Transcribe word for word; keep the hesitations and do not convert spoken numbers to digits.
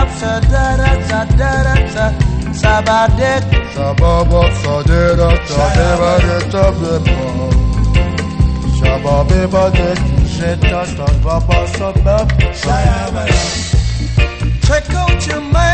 Shabab sadara sadara sabadek Shabab sadara sadara sabadek Shabab badek jeta shabab sabab check out your man